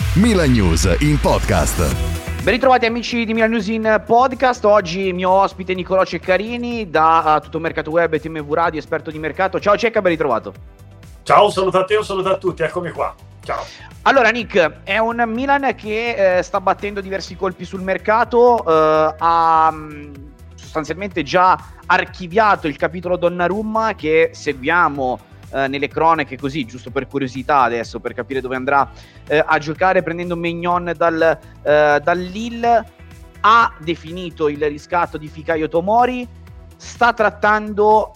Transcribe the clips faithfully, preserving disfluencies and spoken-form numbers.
Milan News in podcast. Ben ritrovati amici di Milan News in podcast. Oggi mio ospite Nicolò Ceccarini da uh, Tuttomercato Web e T M V Radio, esperto di mercato. Ciao Cecca, ben ritrovato. Ciao, saluto a te, un saluto a tutti, eccomi qua. Ciao. Allora Nick, è un Milan che eh, sta battendo diversi colpi sul mercato, eh, ha mh, sostanzialmente già archiviato il capitolo Donnarumma che seguiamo eh, nelle cronache, così giusto per curiosità adesso, per capire dove andrà eh, a giocare, prendendo Maignan dal, eh, dal Lille. Ha definito il riscatto di Fikayo Tomori, sta trattando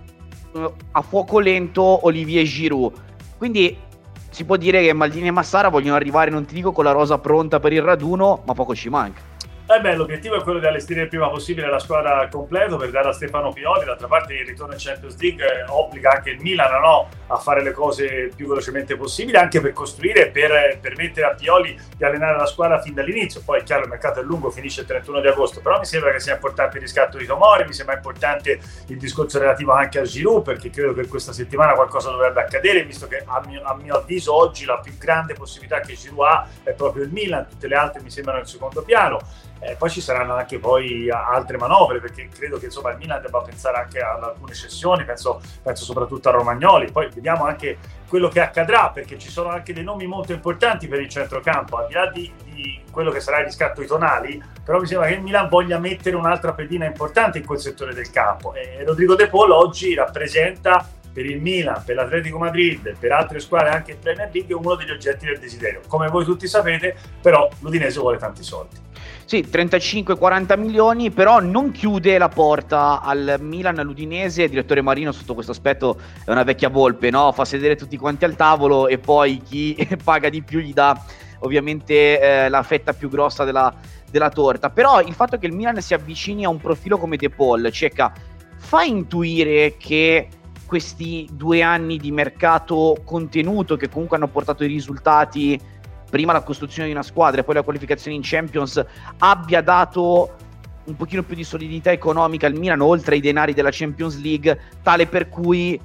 eh, a fuoco lento Olivier Giroud, quindi si può dire che Maldini e Massara vogliono arrivare, non ti dico con la rosa pronta per il raduno, ma poco ci manca. Eh beh, l'obiettivo è quello di allestire il prima possibile la squadra al completo per dare a Stefano Pioli. D'altra parte il ritorno in Champions League eh, obbliga anche il Milan, no, a fare le cose più velocemente possibile, anche per costruire, per permettere a Pioli di allenare la squadra fin dall'inizio. Poi è chiaro, il mercato è lungo, finisce il trentuno di agosto, però mi sembra che sia importante il riscatto di Tomori, mi sembra importante il discorso relativo anche a Giroud, perché credo che questa settimana qualcosa dovrebbe accadere, visto che a mio, a mio avviso oggi la più grande possibilità che Giroud ha è proprio il Milan, tutte le altre mi sembrano in secondo piano. Eh, poi ci saranno anche poi altre manovre, perché credo che insomma il Milan debba pensare anche ad alcune cessioni, penso, penso soprattutto a Romagnoli. Poi vediamo anche quello che accadrà, perché ci sono anche dei nomi molto importanti per il centrocampo, al di là di, di quello che sarà il riscatto ai tonali, però mi sembra che il Milan voglia mettere un'altra pedina importante in quel settore del campo, e Rodrigo De Paul oggi rappresenta per il Milan, per l'Atletico Madrid, per altre squadre anche in Premier League, uno degli oggetti del desiderio. Come voi tutti sapete, però l'Udinese vuole tanti soldi. Sì, trentacinque quaranta milioni, però non chiude la porta al Milan, all'Udinese. Il direttore Marino sotto questo aspetto è una vecchia volpe, no? Fa sedere tutti quanti al tavolo e poi chi paga di più gli dà ovviamente eh, la fetta più grossa della, della torta. Però il fatto che il Milan si avvicini a un profilo come De Paul, Cecca, fa intuire che questi due anni di mercato contenuto, che comunque hanno portato i risultati, prima la costruzione di una squadra e poi la qualificazione in Champions, abbia dato un pochino più di solidità economica al Milan, oltre ai denari della Champions League, tale per cui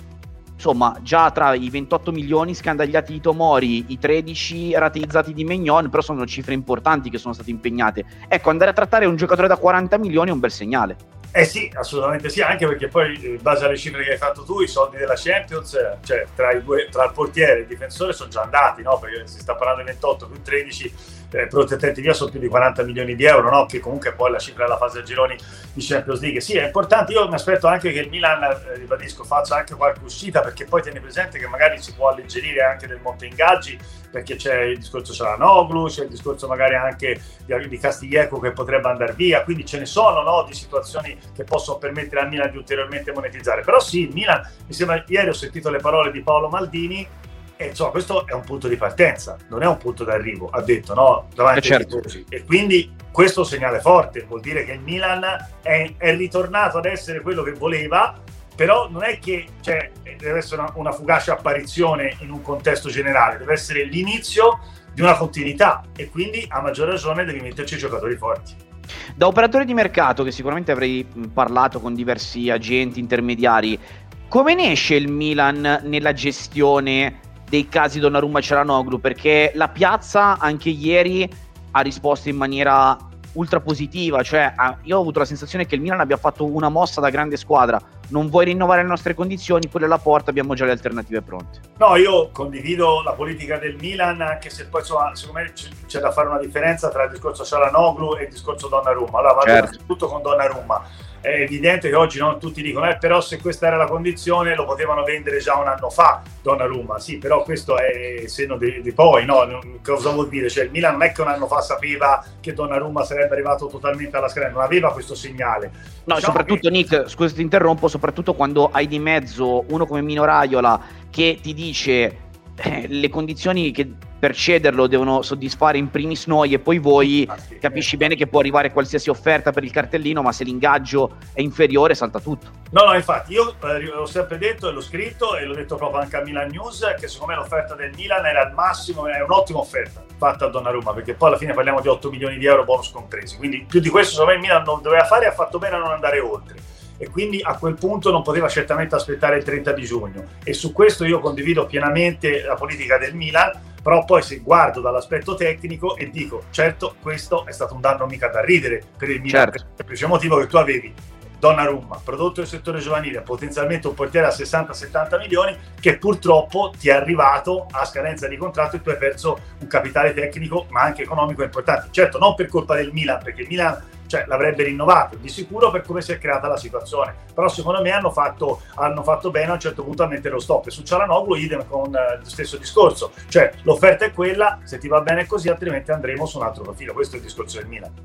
insomma già tra i ventotto milioni scandagliati di Tomori, i tredici rateizzati di Maignan, però sono cifre importanti che sono state impegnate. Ecco, andare a trattare un giocatore da quaranta milioni è un bel segnale. Eh sì, assolutamente sì, anche perché poi in base alle cifre che hai fatto tu, i soldi della Champions, cioè tra, i due, tra il portiere e il difensore sono già andati, no? Perché si sta parlando di ventotto più tredici, eh, prodotti attenti via sono più di quaranta milioni di euro, no? Che comunque poi la cifra della fase a gironi di Champions League. Sì, è importante, io mi aspetto anche che il Milan, eh, ribadisco, faccia anche qualche uscita, perché poi tieni presente che magari si può alleggerire anche del monte ingaggi, perché c'è il discorso Çalhanoğlu, c'è il discorso magari anche di, di Castillejo che potrebbe andare via, quindi ce ne sono, no, di situazioni che possono permettere al Milan di ulteriormente monetizzare. Però sì, il Milan, mi sembra, ieri ho sentito le parole di Paolo Maldini e insomma questo è un punto di partenza, non è un punto d'arrivo, ha detto, no, davanti eh certo. ai tifosi. E quindi questo è un segnale forte, vuol dire che il Milan è, è ritornato ad essere quello che voleva, però non è che cioè, deve essere una, una fugace apparizione in un contesto generale, deve essere l'inizio di una continuità, e quindi a maggior ragione devi metterci giocatori forti. Da operatore di mercato, che sicuramente avrei parlato con diversi agenti intermediari, come ne esce il Milan nella gestione dei casi Donnarumma e Çalhanoğlu? Perché la piazza anche ieri ha risposto in maniera ultra positiva, cioè io ho avuto la sensazione che il Milan abbia fatto una mossa da grande squadra. Non vuoi rinnovare le nostre condizioni, quelle alla porta, abbiamo già le alternative pronte. No, io condivido la politica del Milan, anche se poi insomma, secondo me c'è da fare una differenza tra il discorso Çalhanoğlu e il discorso Donnarumma. Allora vado certo. tutto con Donnarumma. È evidente che oggi non tutti dicono eh, però se questa era la condizione lo potevano vendere già un anno fa Donnarumma. Sì, però questo è il senno di, di poi, no? Cosa vuol dire? Cioè il Milan non è che un anno fa sapeva che Donnarumma sarebbe arrivato totalmente alla scritta, non aveva questo segnale. No, diciamo soprattutto che... Nick, scusa ti interrompo, soprattutto quando hai di mezzo uno come Mino Raiola che ti dice eh, le condizioni che per cederlo devono soddisfare in primis noi e poi voi, ah, sì, capisci eh. bene che può arrivare qualsiasi offerta per il cartellino, ma se l'ingaggio è inferiore salta tutto. No, no, infatti io eh, l'ho sempre detto e l'ho scritto e l'ho detto proprio anche a Milan News, che secondo me l'offerta del Milan era al massimo, è un'ottima offerta fatta a Donnarumma, perché poi alla fine parliamo di otto milioni di euro bonus compresi, quindi più di questo secondo me il Milan non doveva fare e ha fatto bene a non andare oltre. E quindi a quel punto non poteva certamente aspettare il trenta di giugno, e su questo io condivido pienamente la politica del Milan, però poi se guardo dall'aspetto tecnico e dico, certo, questo è stato un danno mica da ridere per il Milan, certo. Per il semplice motivo che tu avevi Donnarumma, prodotto del settore giovanile, potenzialmente un portiere a sessanta settanta milioni, che purtroppo ti è arrivato a scadenza di contratto e tu hai perso un capitale tecnico ma anche economico importante. Certo, non per colpa del Milan, perché il Milan cioè, l'avrebbe rinnovato di sicuro per come si è creata la situazione, però secondo me hanno fatto, hanno fatto bene a un certo punto a mettere lo stop. E su Cialanoglu idem con eh, lo stesso discorso, cioè l'offerta è quella, se ti va bene così, altrimenti andremo su un altro profilo. Questo è il discorso del Milan.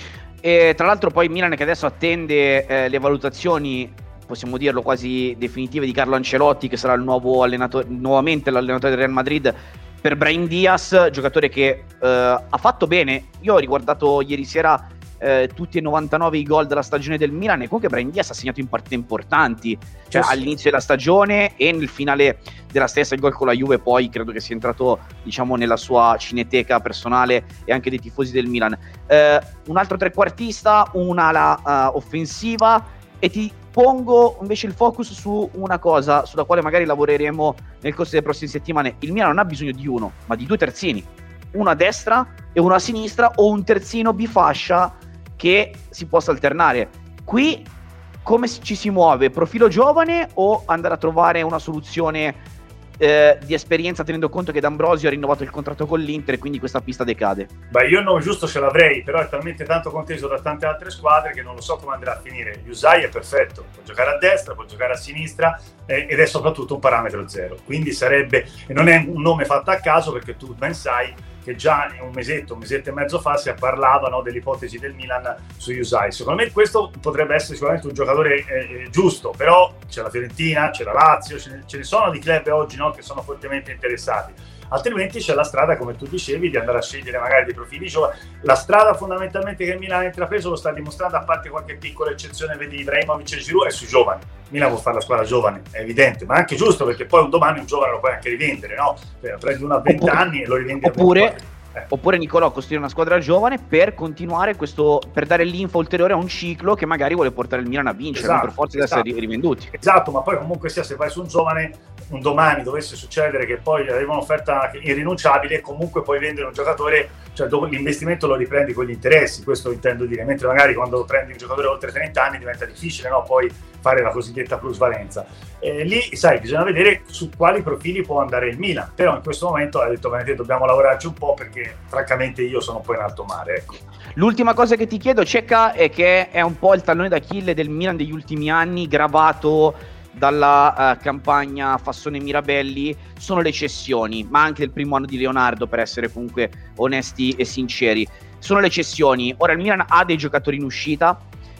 E tra l'altro poi Milan che adesso attende eh, le valutazioni, possiamo dirlo quasi definitive, di Carlo Ancelotti, che sarà il nuovo allenatore, nuovamente l'allenatore del Real Madrid per Brahim Diaz, giocatore che eh, ha fatto bene. Io ho riguardato ieri sera eh, tutti e novantanove i gol della stagione del Milan e comunque Brahim Diaz ha segnato in partite importanti, cioè sì, all'inizio della stagione e nel finale della stessa. Il gol con la Juve poi credo che sia entrato, diciamo, nella sua cineteca personale e anche dei tifosi del Milan. Eh, un altro trequartista, un'ala uh, offensiva, e ti pongo invece il focus su una cosa sulla quale magari lavoreremo nel corso delle prossime settimane. Il Milan non ha bisogno di uno, ma di due terzini, uno a destra e uno a sinistra, o un terzino bifascia che si possa alternare. Qui come ci si muove? Profilo giovane o andare a trovare una soluzione eh, di esperienza, tenendo conto che D'Ambrosio ha rinnovato il contratto con l'Inter e quindi questa pista decade? Beh, io il nome giusto ce l'avrei, però è talmente tanto conteso da tante altre squadre che non lo so come andrà a finire. Yusai è perfetto, può giocare a destra, può giocare a sinistra eh, ed è soprattutto un parametro zero, quindi sarebbe, e non è un nome fatto a caso, perché tu ben sai che già un mesetto, un mesetto e mezzo fa si parlava, no, dell'ipotesi del Milan su Yusai. Secondo me questo potrebbe essere sicuramente un giocatore eh, giusto, però c'è la Fiorentina, c'è la Lazio, ce ne, ce ne sono di club oggi, no, che sono fortemente interessati. Altrimenti c'è la strada, come tu dicevi, di andare a scegliere magari dei profili giovani. La strada fondamentalmente che il Milan ha intrapreso, lo sta dimostrando, a parte qualche piccola eccezione, vedi Ibrahimovic e Giroud, è sui giovani. Milan può fare la squadra giovane, è evidente, ma anche giusto, perché poi un domani un giovane lo puoi anche rivendere, no? Cioè, prendi uno a venti anni e lo rivendi oppure, a venti. Eh. Oppure Nicolò, costruire una squadra giovane per continuare questo, per dare l'info ulteriore a un ciclo che magari vuole portare il Milan a vincere, esatto, non per forza esatto. di essere rivenduti. Esatto, ma poi comunque sia, se vai su un giovane, un domani dovesse succedere che poi arriva un'offerta irrinunciabile, comunque puoi vendere un giocatore, cioè dopo l'investimento lo riprendi con gli interessi, questo intendo dire, mentre magari quando prendi un giocatore oltre trenta anni diventa difficile, no? Poi fare la cosiddetta plusvalenza. Eh, lì, sai, bisogna vedere su quali profili può andare il Milan, però in questo momento ha detto Benedetto dobbiamo lavorarci un po', perché francamente io sono un po' in alto mare, ecco. L'ultima cosa che ti chiedo, Cecca, è che è un po' il tallone d'Achille del Milan degli ultimi anni, gravato dalla uh, campagna Fassone Mirabelli, sono le cessioni, ma anche del primo anno di Leonardo, per essere comunque onesti e sinceri. Sono le cessioni. Ora il Milan ha dei giocatori in uscita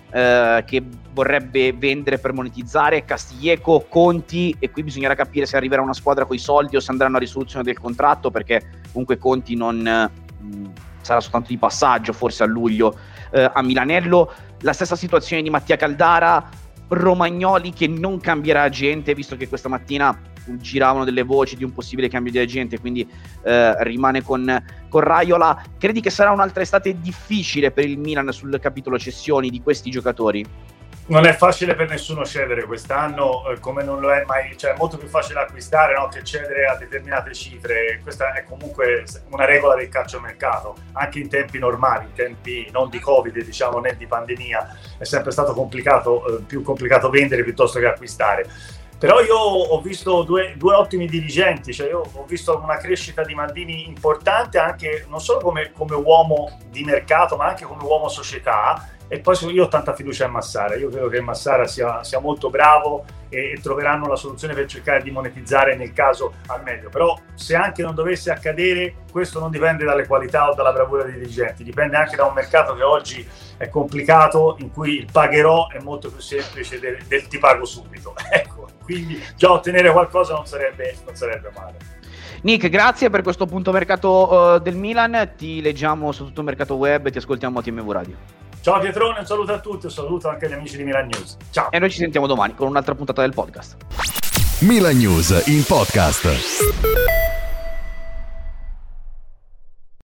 uh, che vorrebbe vendere per monetizzare, Castiglieco, Conti, e qui bisognerà capire se arriverà una squadra coi soldi o se andranno a risoluzione del contratto, perché comunque Conti non mh, sarà soltanto di passaggio, forse a luglio uh, a Milanello. La stessa situazione di Mattia Caldara, Romagnoli che non cambierà agente, visto che questa mattina giravano delle voci di un possibile cambio di agente, quindi eh, rimane con, con Raiola. Credi che sarà un'altra estate difficile per il Milan sul capitolo cessioni di questi giocatori? Non è facile per nessuno cedere quest'anno, eh, come non lo è mai, cioè è molto più facile acquistare, no, che cedere a determinate cifre. Questa è comunque una regola del calciomercato, anche in tempi normali, in tempi non di Covid, diciamo, né di pandemia, è sempre stato complicato, eh, più complicato vendere piuttosto che acquistare. Però io ho visto due, due ottimi dirigenti, cioè io ho visto una crescita di Maldini importante, anche non solo come, come uomo di mercato, ma anche come uomo società. E poi io ho tanta fiducia in Massara, io credo che Massara sia, sia molto bravo e, e troveranno la soluzione per cercare di monetizzare nel caso al meglio. Però se anche non dovesse accadere, questo non dipende dalle qualità o dalla bravura dei dirigenti, dipende anche da un mercato che oggi è complicato, in cui il pagherò è molto più semplice del, del ti pago subito. Ecco, quindi già ottenere qualcosa non sarebbe, non sarebbe male. Nick, grazie per questo punto mercato uh, del Milan, ti leggiamo su tutto il mercato web e ti ascoltiamo a T M V Radio. Ciao Pietrone, un saluto a tutti, un saluto anche agli amici di Milan News. Ciao. E noi ci sentiamo domani con un'altra puntata del podcast. Milan News in podcast.